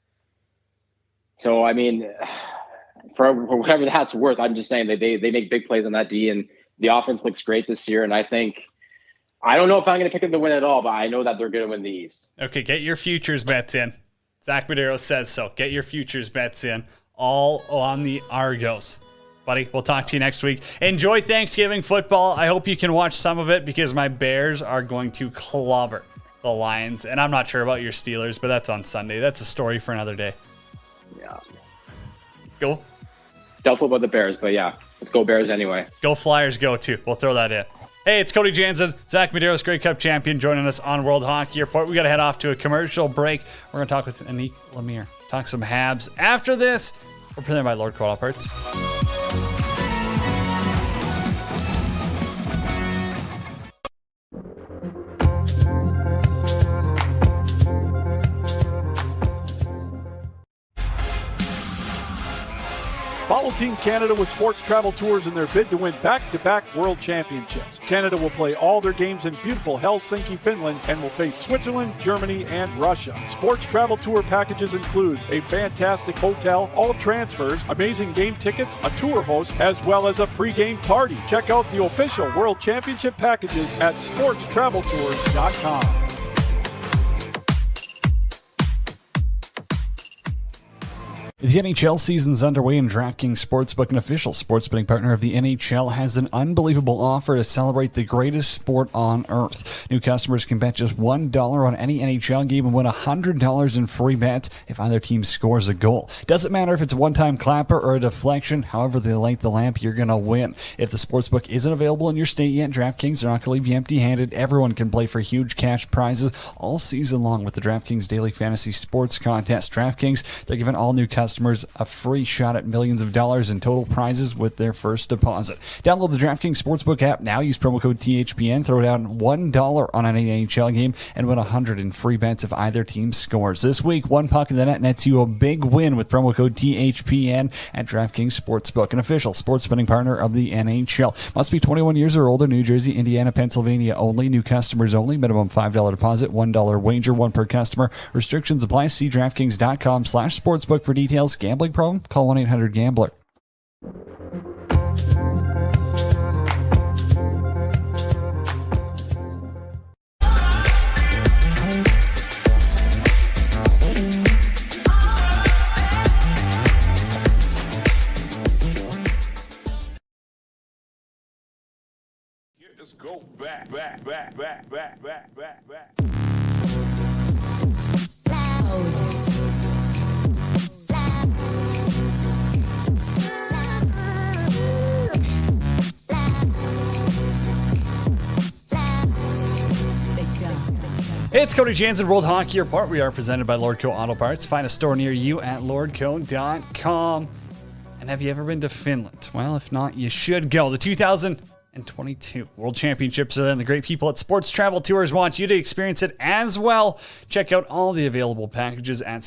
So I mean, for whatever that's worth, I'm just saying they make big plays on that D, and the offense looks great this year. And I don't know if I'm going to pick them to win at all, but I know that they're going to win the East. Okay, get your futures bets in. Zach Medeiros says so. Get your futures bets in. All on the Argos. Buddy, we'll talk to you next week. Enjoy Thanksgiving football. I hope you can watch some of it because my Bears are going to clobber the Lions. And I'm not sure about your Steelers, but that's on Sunday. That's a story for another day. Yeah. Go. Doubtful about the Bears, but yeah, let's go Bears anyway. Go Flyers, go too. We'll throw that in. Hey, it's Cody Jansen, Zach Medeiros, Grey Cup champion, joining us on World Hockey Report. We got to head off to a commercial break. We're going to talk with Anik Lemire, talk some Habs. After this, we're presented by Lord Co-op Parts. Follow Team Canada with Sports Travel Tours in their bid to win back-to-back World Championships. Canada will play all their games in beautiful Helsinki, Finland, and will face Switzerland, Germany, and Russia. Sports Travel Tour packages includes a fantastic hotel, all transfers, amazing game tickets, a tour host, as well as a pre-game party. Check out the official World Championship packages at sportstraveltours.com. The NHL season's underway, and DraftKings Sportsbook, an official sports betting partner of the NHL, has an unbelievable offer to celebrate the greatest sport on earth. New customers can bet just $1 on any NHL game and win $100 in free bets if either team scores a goal. Doesn't matter if it's a one-time clapper or a deflection, however they light the lamp, you're going to win. If the sportsbook isn't available in your state yet, DraftKings are not going to leave you empty-handed. Everyone can play for huge cash prizes all season long with the DraftKings Daily Fantasy Sports Contest. DraftKings, they're giving all new customers a free shot at millions of dollars in total prizes with their first deposit. Download the DraftKings Sportsbook app now. Use promo code THPN. Throw down $1 on any NHL game and win $100 in free bets if either team scores. This week, one puck in the net nets you a big win with promo code THPN at DraftKings Sportsbook, an official sports betting partner of the NHL. Must be 21 years or older. New Jersey, Indiana, Pennsylvania only. New customers only. Minimum $5 deposit, $1 wager, one per customer. Restrictions apply. See DraftKings.com/sportsbook for details. Gambling problem? Call 1-800-GAMBLER. Let's go back. Hey, it's Cody Jansen, World Hockey Report. We are presented by Lordco Auto Parts. Find a store near you at lordco.com. And have you ever been to Finland? Well, if not, you should go. The 2022 World Championships are there, and the great people at Sports Travel Tours want you to experience it as well. Check out all the available packages at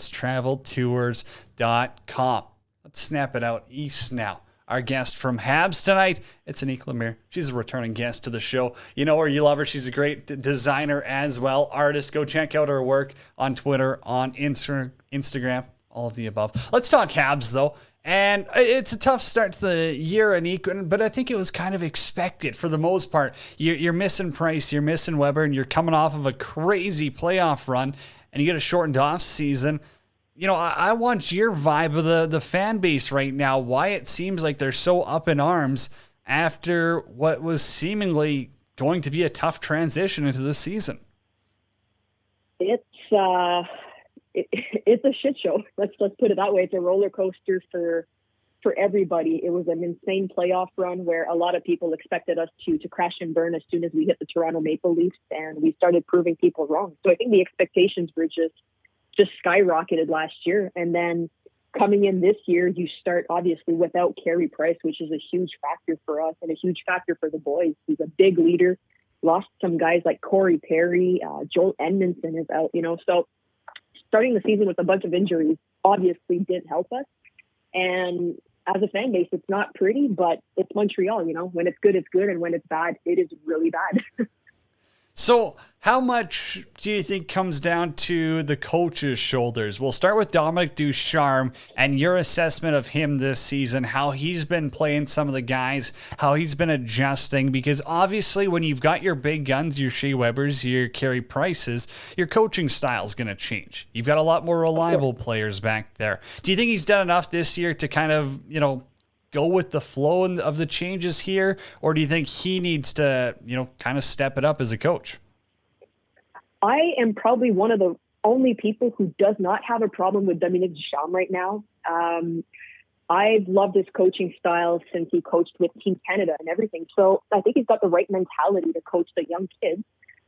sportstraveltours.com. Let's snap it out east now. Our guest from Habs tonight, it's Anique Lemire. She's a returning guest to the show. You know her, you love her. She's a great designer as well, artist. Go check out her work on Twitter, on Instagram, all of the above. Let's talk Habs, though. And it's a tough start to the year, Anique, but I think it was kind of expected for the most part. You're missing Price, you're missing Weber, and you're coming off of a crazy playoff run, and you get a shortened off season. You know, I want your vibe of the fan base right now, why it seems like they're so up in arms after what was seemingly going to be a tough transition into the season. It's a shit show. Let's put it that way. It's a roller coaster for everybody. It was an insane playoff run where a lot of people expected us to crash and burn as soon as we hit the Toronto Maple Leafs, and we started proving people wrong. So I think the expectations were just skyrocketed last year. And then coming in this year, you start obviously without Carey Price, which is a huge factor for us and a huge factor for the boys. He's a big leader. Lost some guys like Corey Perry, Joel Edmondson is out, so starting the season with a bunch of injuries obviously didn't help us. And as a fan base, it's not pretty, but it's Montreal, when it's good, it's good. And when it's bad, it is really bad. So how much do you think comes down to the coach's shoulders? We'll start with Dominic Ducharme and your assessment of him this season, how he's been playing some of the guys, how he's been adjusting, because obviously when you've got your big guns, your Shea Webers, your Carey Prices, your coaching style is going to change. You've got a lot more reliable players back there. Do you think he's done enough this year to kind of, go with the flow of the changes here, or do you think he needs to, kind of step it up as a coach? I am probably one of the only people who does not have a problem with Dominic Ducharme right now. I've loved his coaching style since he coached with Team Canada and everything. So I think he's got the right mentality to coach the young kids.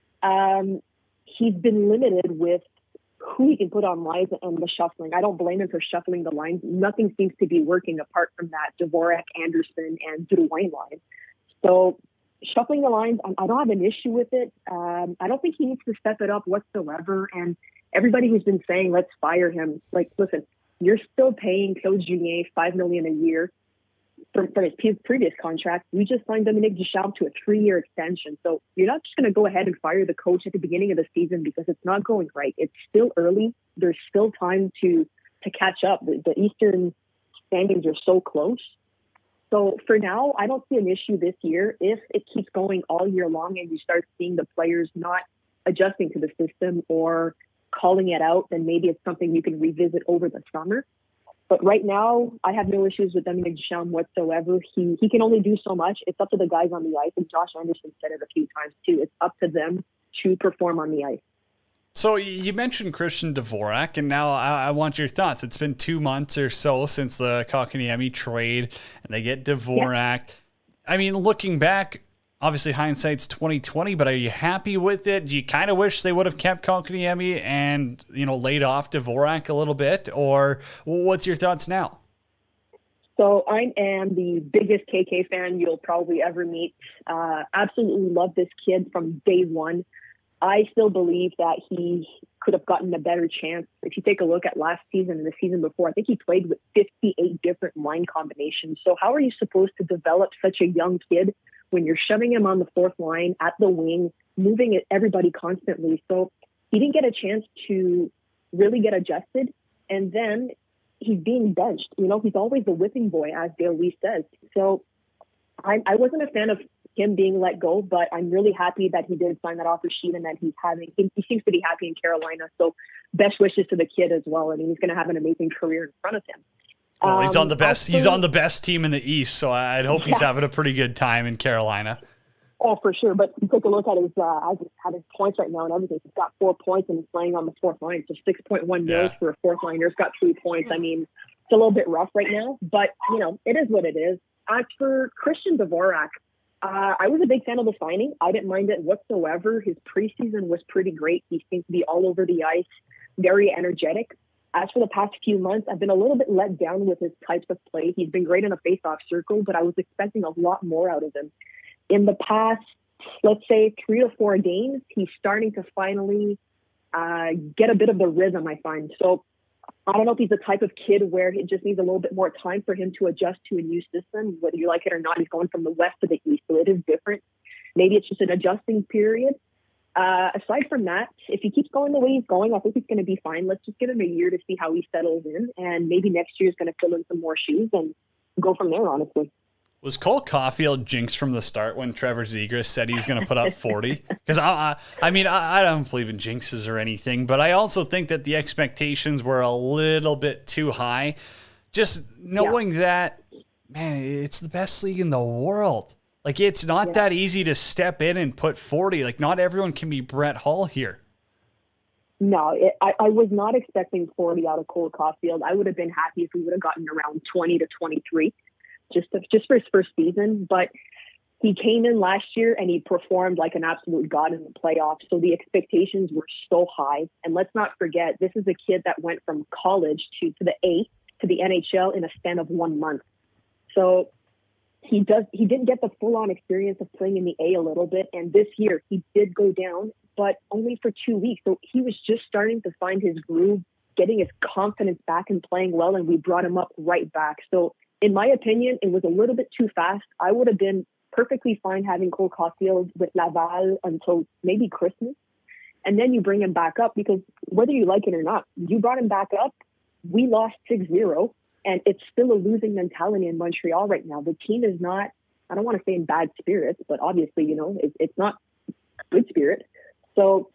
He's been limited with who he can put on lines and the shuffling. I don't blame him for shuffling the lines. Nothing seems to be working apart from that Dvorak, Anderson, and Drouin line. So shuffling the lines, I don't have an issue with it. I don't think he needs to step it up whatsoever. And everybody who's been saying, let's fire him, listen, you're still paying Claude Julien $5 million a year for his previous contract. We just signed Dominic Ducharme to a 3-year extension. So you're not just going to go ahead and fire the coach at the beginning of the season because it's not going right. It's still early. There's still time to catch up. The Eastern standings are so close. So for now, I don't see an issue this year. If it keeps going all year long and you start seeing the players not adjusting to the system or calling it out, then maybe it's something you can revisit over the summer. But right now, I have no issues with Dominic Ducharme whatsoever. He can only do so much. It's up to the guys on the ice. And Josh Anderson said it a few times too. It's up to them to perform on the ice. So you mentioned Christian Dvorak, and now I want your thoughts. It's been 2 months or so since the Kotkaniemi trade, and they get Dvorak. Yeah. I mean, looking back, obviously hindsight's 2020, but are you happy with it? Do you kind of wish they would have kept Kotkaniemi and, laid off Dvorak a little bit? Or what's your thoughts now? So I am the biggest KK fan you'll probably ever meet. Absolutely love this kid from day one. I still believe that he could have gotten a better chance. If you take a look at last season and the season before, I think he played with 58 different line combinations. So how are you supposed to develop such a young kid when you're shoving him on the fourth line at the wing, moving everybody constantly? So he didn't get a chance to really get adjusted. And then he's being benched. He's always the whipping boy, as Dale Lee says. So I wasn't a fan of him being let go, but I'm really happy that he did sign that offer sheet and that he seems to be happy in Carolina. So best wishes to the kid as well. I mean, he's going to have an amazing career in front of him. Well, he's on the best. He's on the best team in the East, so I'd hope he's having a pretty good time in Carolina. Oh, for sure. But you take a look at his points right now and everything. He's got 4 points and he's playing on the fourth line. So 6.1 mils for a fourth liner. He's got 3 points. I mean, it's a little bit rough right now, but it is what it is. As for Christian Dvorak, I was a big fan of the signing. I didn't mind it whatsoever. His preseason was pretty great. He seemed to be all over the ice, very energetic. As for the past few months, I've been a little bit let down with his types of play. He's been great in a face-off circle, but I was expecting a lot more out of him. In the past, let's say 3 to 4 games, he's starting to finally get a bit of the rhythm, I find. So I don't know if he's the type of kid where it just needs a little bit more time for him to adjust to a new system. Whether you like it or not, he's going from the west to the east, so it is different. Maybe it's just an adjusting period. Aside from that, if he keeps going the way he's going, I think he's going to be fine. Let's just give him a year to see how he settles in, and maybe next year is going to fill in some more shoes and go from there, honestly. Was Cole Caulfield jinxed from the start when Trevor Zegras said he was going to put up 40? Because I mean, I don't believe in jinxes or anything, but I also think that the expectations were a little bit too high. Just knowing that, man, it's the best league in the world. Like, it's not that easy to step in and put 40. Like, not everyone can be Brett Hull here. No, I was not expecting 40 out of Cole Caulfield. I would have been happy if we would have gotten around 20 to 23. Just for his first season, but he came in last year and he performed like an absolute god in the playoffs. So the expectations were so high. And let's not forget, this is a kid that went from college to the A to the NHL in a span of 1 month. So he didn't get the full on experience of playing in the A a little bit. And this year he did go down, but only for 2 weeks. So he was just starting to find his groove, getting his confidence back and playing well. And we brought him up right back. So in my opinion, it was a little bit too fast. I would have been perfectly fine having Cole Caulfield with Laval until maybe Christmas. And then you bring him back up, because whether you like it or not, you brought him back up. We lost 6-0, and it's still a losing mentality in Montreal right now. The team is not, I don't want to say in bad spirits, but obviously, it's not good spirit. So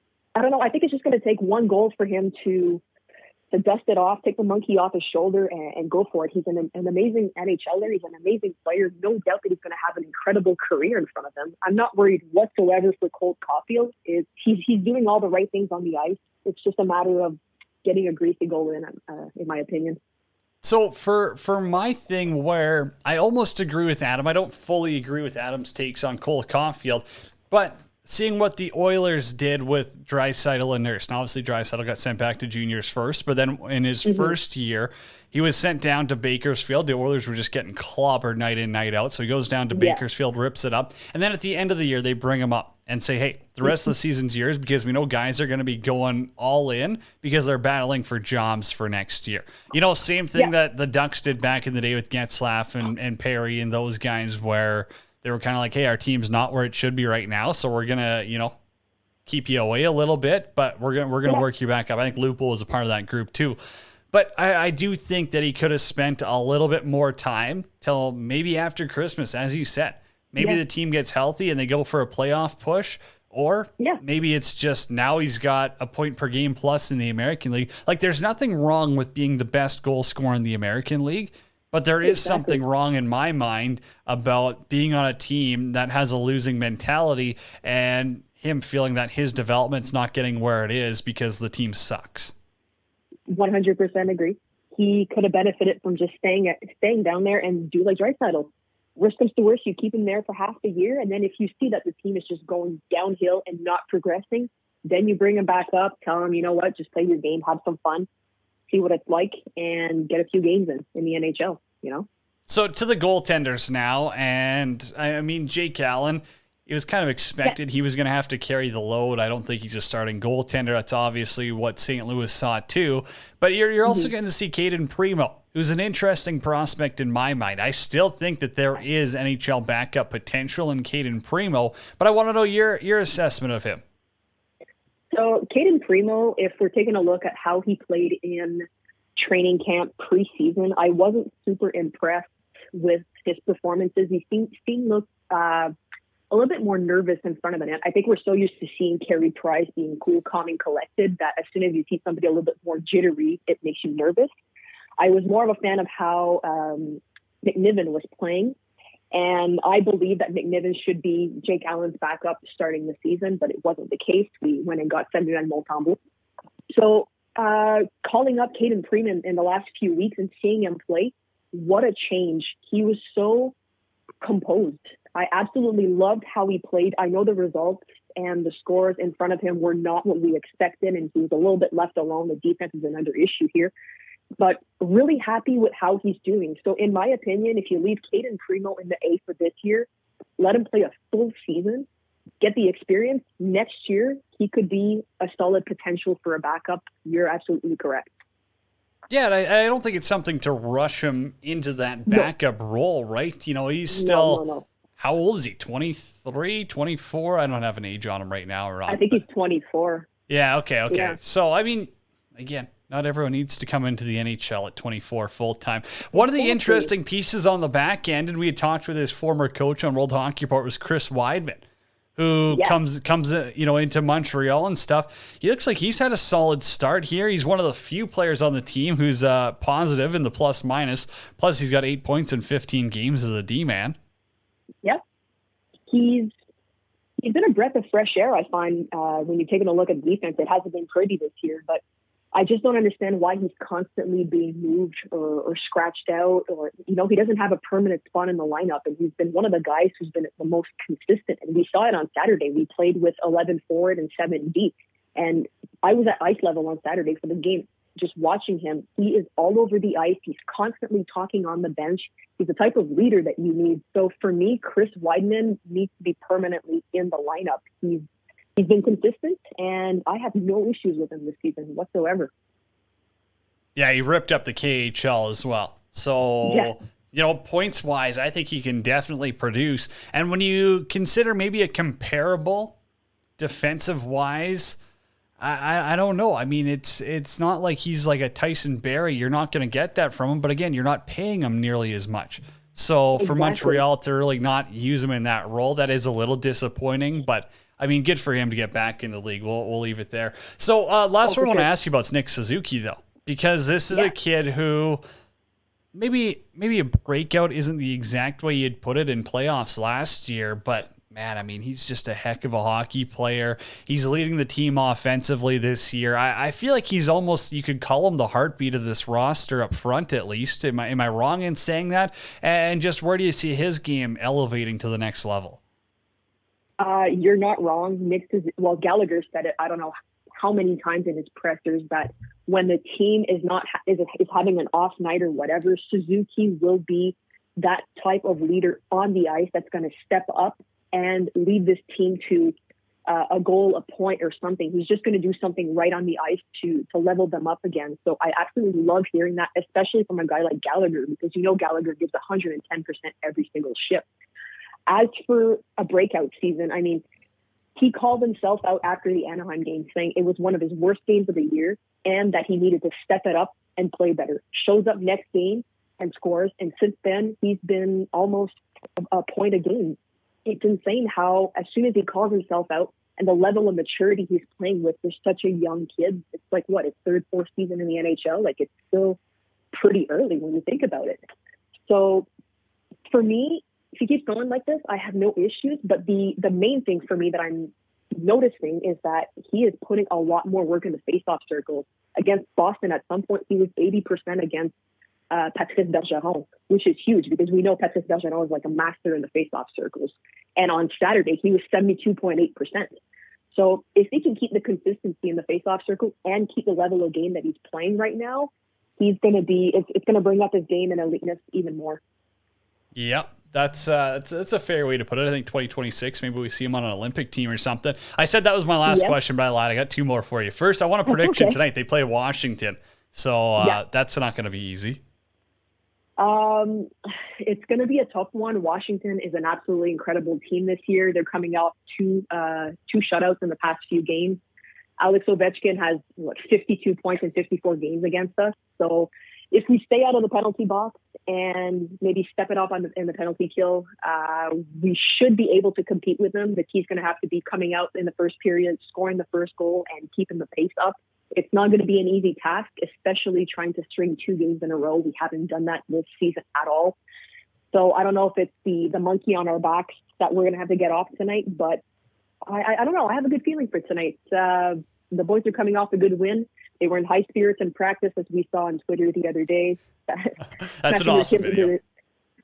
I don't know. I think it's just going to take one goal for him to dust it off, take the monkey off his shoulder, and go for it. He's an amazing NHLer. He's an amazing player. No doubt that he's going to have an incredible career in front of him. I'm not worried whatsoever for Cole Caulfield. He's doing all the right things on the ice. It's just a matter of getting a greasy goal in my opinion. So for my thing, where I almost agree with Adam, I don't fully agree with Adam's takes on Cole Caulfield, but seeing what the Oilers did with Draisaitl and Nurse. Now, obviously, Draisaitl got sent back to juniors first, but then in his first year, he was sent down to Bakersfield. The Oilers were just getting clobbered night in, night out. So he goes down to Bakersfield, rips it up. And then at the end of the year, they bring him up and say, hey, the rest of the season's yours, because we know guys are going to be going all in because they're battling for jobs for next year. Same thing that the Ducks did back in the day with Getzlaf and Perry and those guys, where they were kind of like, hey, our team's not where it should be right now, so we're going to, keep you away a little bit, but we're going to work you back up. I think Lupul was a part of that group too. But I do think that he could have spent a little bit more time till maybe after Christmas, as you said. Maybe the team gets healthy and they go for a playoff push, or maybe it's just now he's got a point per game plus in the American League. Like, there's nothing wrong with being the best goal scorer in the American League, but there is something wrong in my mind about being on a team that has a losing mentality and him feeling that his development's not getting where it is because the team sucks. 100% agree. He could have benefited from just staying down there and do like Draisaitl. Worst comes to worst, you keep him there for half the year, and then if you see that the team is just going downhill and not progressing, then you bring him back up, tell him, you know what, just play your game, have some fun, see what it's like, and get a few games in the NHL, So to the goaltenders now, and I mean, Jake Allen, it was kind of expected he was going to have to carry the load. I don't think he's a starting goaltender. That's obviously what St. Louis saw too. But you're also going to see Caden Primo, who's an interesting prospect in my mind. I still think that there is NHL backup potential in Caden Primo, but I want to know your assessment of him. So Caden Primo, if we're taking a look at how he played in training camp preseason, I wasn't super impressed with his performances. He seemed look a little bit more nervous in front of the net. I think we're so used to seeing Carey Price being cool, calm, and collected that as soon as you see somebody a little bit more jittery, it makes you nervous. I was more of a fan of how McNiven was playing, and I believe that McNiven should be Jake Allen's backup starting the season, but it wasn't the case. We went and got Ferdinand Montembeault. So calling up Caden Primo in the last few weeks and seeing him play, what a change. He was so composed. I absolutely loved how he played. I know the results and the scores in front of him were not what we expected, and he was a little bit left alone. The defense is another issue here. But really happy with how he's doing. So in my opinion, if you leave Caden Primo in the A for this year, let him play a full season, get the experience. Next year, he could be a solid potential for a backup. You're absolutely correct. Yeah, I don't think it's something to rush him into that backup role, right? You know, he's still... No. How old is he? 23, 24? I don't have an age on him right now. I think he's 24. Yeah, okay. Yeah. So, I mean, again, not everyone needs to come into the NHL at 24 full-time. One of the interesting pieces on the back end, and we had talked with his former coach on World Hockey Report, was Chris Weidman, who comes into Montreal and stuff. He looks like he's had a solid start here. He's one of the few players on the team who's positive in the plus-minus. Plus, he's got 8 points in 15 games as a D-man. Yep. He's been a breath of fresh air, I find, when you're taking a look at defense. It hasn't been pretty this year, but I just don't understand why he's constantly being moved or scratched out, or, he doesn't have a permanent spot in the lineup. And he's been one of the guys who's been the most consistent. And we saw it on Saturday. We played with 11 forward and 7 deep. And I was at ice level on Saturday for the game, just watching him. He is all over the ice. He's constantly talking on the bench. He's the type of leader that you need. So for me, Chris Weidman needs to be permanently in the lineup. He's been consistent, and I have no issues with him this season whatsoever. Yeah, he ripped up the KHL as well. So, points-wise, I think he can definitely produce. And when you consider maybe a comparable defensive-wise, I don't know. I mean, it's not like he's like a Tyson Barrie. You're not going to get that from him. But again, you're not paying him nearly as much. So for Montreal to really not use him in that role, that is a little disappointing. But I mean, good for him to get back in the league. We'll leave it there. So last one I want to ask you about is Nick Suzuki, though, because this is a kid who maybe a breakout isn't the exact way you'd put it in playoffs last year, but man, I mean, he's just a heck of a hockey player. He's leading the team offensively this year. I feel like he's almost, you could call him the heartbeat of this roster up front, at least. Am I wrong in saying that? And just where do you see his game elevating to the next level? You're not wrong. Gallagher said it, I don't know how many times in his pressers, that when the team is having an off night or whatever, Suzuki will be that type of leader on the ice that's going to step up and lead this team to a goal, a point, or something. He's just going to do something right on the ice to level them up again. So I absolutely love hearing that, especially from a guy like Gallagher, because Gallagher gives 110% every single shift. As for a breakout season, I mean, he called himself out after the Anaheim game, saying it was one of his worst games of the year and that he needed to step it up and play better. Shows up next game and scores. And since then, he's been almost a point a game. It's insane how, as soon as he calls himself out and the level of maturity he's playing with, for such a young kid, it's like, his third, fourth season in the NHL? Like, it's still pretty early when you think about it. So for me, if he keeps going like this, I have no issues. But the main thing for me that I'm noticing is that he is putting a lot more work in the faceoff circles. Against Boston, at some point, he was 80% against Patrice Bergeron, which is huge because we know Patrice Bergeron is like a master in the faceoff circles. And on Saturday, he was 72.8%. So if he can keep the consistency in the faceoff circle and keep the level of game that he's playing right now, he's going to be, it's going to bring up his game and eliteness even more. Yep. That's a fair way to put it. I think 2026, maybe we see him on an Olympic team or something. I said that was my last question, but I lied. I got two more for you. First, I want a prediction tonight. They play Washington. So that's not going to be easy. It's going to be a tough one. Washington is an absolutely incredible team this year. They're coming off two shutouts in the past few games. Alex Ovechkin has 52 points in 54 games against us. So if we stay out of the penalty box and maybe step it up in the penalty kill, we should be able to compete with them. The key's going to have to be coming out in the first period, scoring the first goal, and keeping the pace up. It's not going to be an easy task, especially trying to string 2 games in a row. We haven't done that this season at all. So I don't know if it's the monkey on our backs that we're going to have to get off tonight, but I don't know. I have a good feeling for tonight. The boys are coming off a good win. They were in high spirits in practice, as we saw on Twitter the other day. That's an awesome video.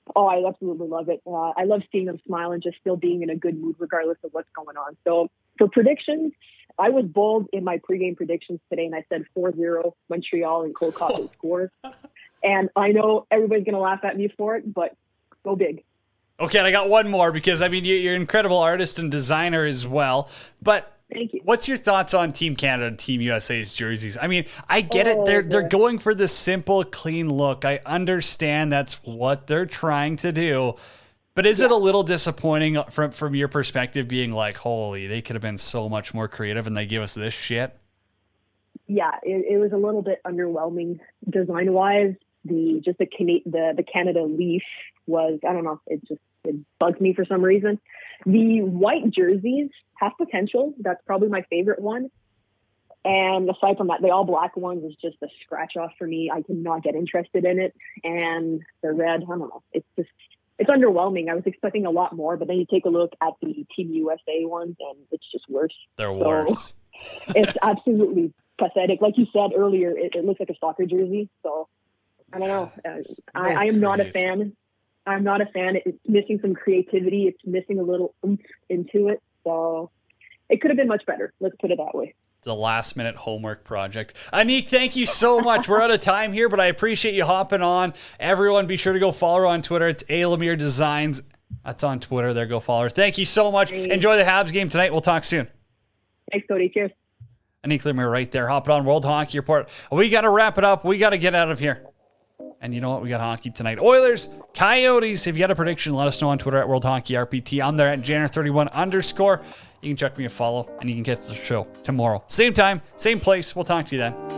Oh, I absolutely love it. I love seeing them smile and just still being in a good mood regardless of what's going on. So for predictions, I was bold in my pregame predictions today, and I said 4-0 Montreal and Cole Caulfield scores. And I know everybody's going to laugh at me for it, but go big. Okay, and I got one more because, I mean, you're an incredible artist and designer as well. But thank you. What's your thoughts on Team Canada and Team USA's jerseys? I mean, I get it. They're going for the simple, clean look. I understand that's what they're trying to do. But is it a little disappointing from your perspective being like, holy, they could have been so much more creative and they give us this shit? Yeah, it was a little bit underwhelming design-wise. The Canada leaf was, I don't know, it bugs me for some reason. The white jerseys have potential. That's probably my favorite one. And aside from that, the all black ones is just a scratch off for me. I cannot get interested in it. And the red, I don't know. It's underwhelming. I was expecting a lot more, but then you take a look at the Team USA ones and it's just worse. They're worse. It's absolutely pathetic. Like you said earlier, it looks like a soccer jersey. So I don't know. I am not a fan. I'm not a fan. It's missing some creativity. It's missing a little oomph into it. So it could have been much better. Let's put it that way. The last-minute homework project. Anik, thank you so much. We're out of time here, but I appreciate you hopping on. Everyone, be sure to go follow her on Twitter. It's Lemire Designs. That's on Twitter. There, go follow her. Thank you so much. Enjoy the Habs game tonight. We'll talk soon. Thanks, Cody. Cheers. Anik Lemire right there, hopping on World Hockey Report. We got to wrap it up. We got to get out of here. And you know what? We got hockey tonight. Oilers, Coyotes. If you got a prediction, let us know on Twitter at World Hockey RPT. I'm there at Janner31_. You can check me a follow, and you can get the show tomorrow. Same time, same place. We'll talk to you then.